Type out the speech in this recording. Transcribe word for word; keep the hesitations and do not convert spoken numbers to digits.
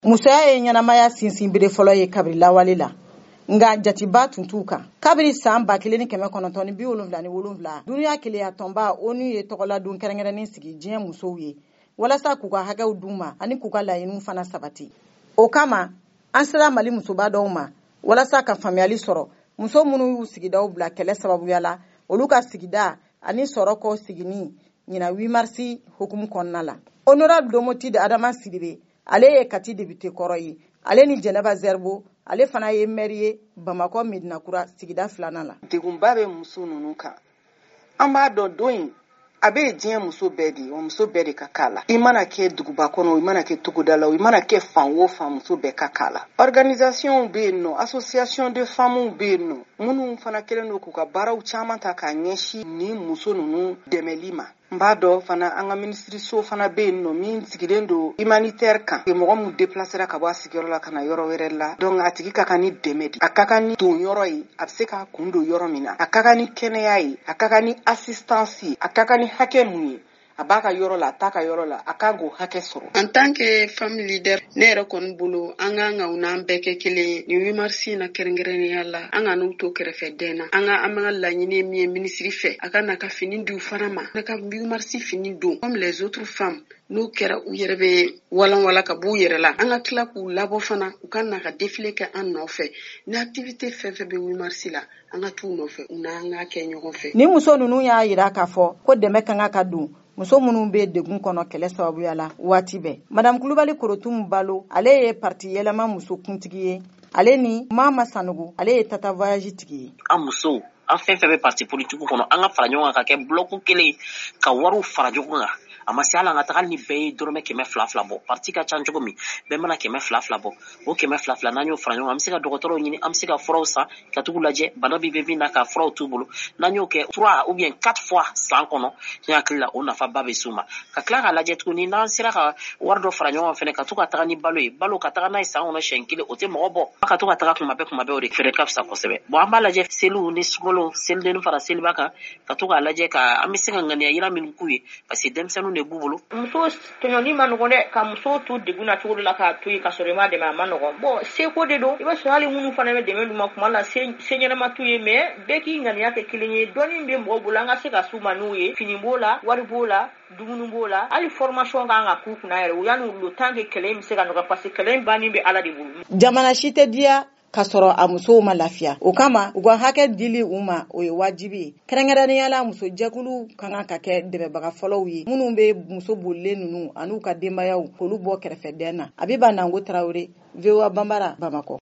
musoya ye ɲanamaya sinsin bere fɔlɔ ye kabiri lawale la nga jatiba tuntu kan kabiri san ba kelen ni kɛmɛ kɔnɔntɔn ni bi wolonwula ni wolonwula duniya keleya tɔnba onu ye tɔgɔladon kɛrɛnkɛrɛnnen sigi diɲɛ musow ye walasa k'u ka hakɛw d'u ma ani k'u ka laɲiniw fana sabati. O kama an sera Mali musoba dɔw ma walasa ka faamuyali sɔrɔ muso minnu y'u sigidaw bila kɛlɛ sababuya la olu ka sigida ani sɔrɔ kɔ sigini ɲina huit mars hukumu kɔnɔna la. Honorable Domotide Adama Sidibe ale ye kati député kɔrɔ ye, ale ni Jɛnɛba Zerbo ale fana ye maire ye Bamakɔ Medinakura sigida filanan la. Degunba bɛ muso ninnu kan. An b'a dɔn don in a bɛ diɲɛ muso bɛɛ de, wa muso bɛɛ de ka k'a la. I mana kɛ duguba kɔnɔ, i mana kɛ togoda la, i mana kɛ fan o fan muso bɛɛ ka k'a la. Organisation bɛ yen nɔ, association de femmes bɛ yen nɔ, minnu fana kɛlen don k'u ka baaraw caman ta k'a ɲɛsin ni muso ninnu dɛmɛli ma. N b'a dɔn fana an ka ministriso fana bɛ yen nɔ min sigilen don humanitaire kan. Mɔgɔ min déplacera ka bɔ a sigiyɔrɔ la ka na yɔrɔ wɛrɛ la. Donc a tigi ka kan ni dɛmɛ de. A ka kan ni don yɔrɔ ye, a bɛ se k'a kun don yɔrɔ min na. A ka kan ni kɛnɛya ye, a ka kan ni assistance ye, a ka kan ni hakɛ mun ye. A b'a ka yɔrɔ la, a t'a ka yɔrɔ la, a kan k'o hakɛ sɔrɔ. En tant que femme leader, ne yɛrɛ kɔni bolo an ka kan ka n'an bɛɛ kɛ kelen ye. Ni huit mars na kɛrɛnkɛrɛnnenya la, an ka n'u to kɛrɛfɛ den na. An ka an ka laɲini min ye ministre fɛ, a ka na ka fini di u fana ma. Na ka huit mars fini don comme les autres femmes. N'u kɛra u yɛrɛ bɛ walan walan ka b'u yɛrɛ la. An ka tila k'u labɔ fana, u ka na ka défilé kɛ an nɔfɛ. Ni activité fɛn fɛn bɛ huit mars la, an ka t'u nɔfɛ, u n'an ka kɛ ɲɔgɔn fɛ. Ni muso ninnu y'a yira k'a fɔ ko dɛmɛ kan ka don muso minnu bɛ degun kɔnɔ kɛlɛ sababuya la waati bɛɛ. Madame Kulibali Korotum Balo ale ye parti yɛlɛma muso kuntigi ye, ale ni Mama Sanogo ale ye tata voyage tigi ye. An muso an fɛn fɛn bɛ parti politique kɔnɔ an ka fara ɲɔgɔn kan ka kɛ bloc kelen ka wariw fara ɲɔgɔn kan. A ma se ala an ka taga ni bɛɛ ye dɔrɔmɛ kɛmɛ fila fila bɔ. Parti ka ca cogo min bɛɛ mana kɛmɛ fila fila bɔ. O kɛmɛ fila fila n'an y'o fara ɲɔgɔn kan an bɛ se ka dɔgɔtɔrɔw ɲini, an bɛ se ka furaw san ka tugu lajɛ bana bɛ bɛ min na ka furaw t'u bolo. N'an y'o kɛ trois ou bien quatre fois san kɔnɔ ne hakili la o nafa ba bɛ s'u ma. Ka tila k'a lajɛ tuguni n'an sera ka wari dɔ fara ɲɔgɔn kan fɛnɛ ka to ka taga ni balo ye, balo ka taga n'a ye san kɔnɔ siɲɛ kelen o tɛ mɔgɔ bɔ. Ka to ka taga kuma bɛɛ kuma bɛɛ o de fɛrɛ ka fisa kosɛbɛ. Bon an b'a lajɛ seliw ni sukolo selidennin fara seliba kan ka to k'a lajɛ ka an bɛ se ka ŋaniya yira min k'u ye parce que denmisɛnninw de b'u bolo. Muso tɔɲɔni ma nɔgɔn dɛ, ka muso to degun na cogo la k'a to yen ka sɔrɔ i ma dɛmɛ a ma nɔgɔn. Bon seko de don, i b'a sɔrɔ hali minnu fana bɛ dɛmɛ d'u ma kuma la se ɲɛnama t'u ye mais bɛɛ k'i ŋaniya kɛ kelen ye. Dɔnni bɛ mɔgɔ bolo an ka se ka s'u ma n'u ye, fini b'o la, wari b'o la, dumuni b'o la, hali formation kan ka k'u kunna yɛrɛ o yanni le temps que kɛlɛ in bɛ se ka nɔgɔya parce que kɛlɛ in bannen bɛ Ala de bolo. Jamana si tɛ diya ka sɔrɔ a musow ma lafiya. O kama u ka hakɛ dili u ma o ye wajibi ye. Kɛrɛnkɛrɛnnenya la muso jɛkulu kan ka kɛ dɛmɛbaga fɔlɔw ye minnu bɛ muso bolilen ninnu an'u ka denbayaw k'olu bɔ kɛrɛfɛ den na. Abiba Nango Tarawele, V O A Banbara, Bamakɔ.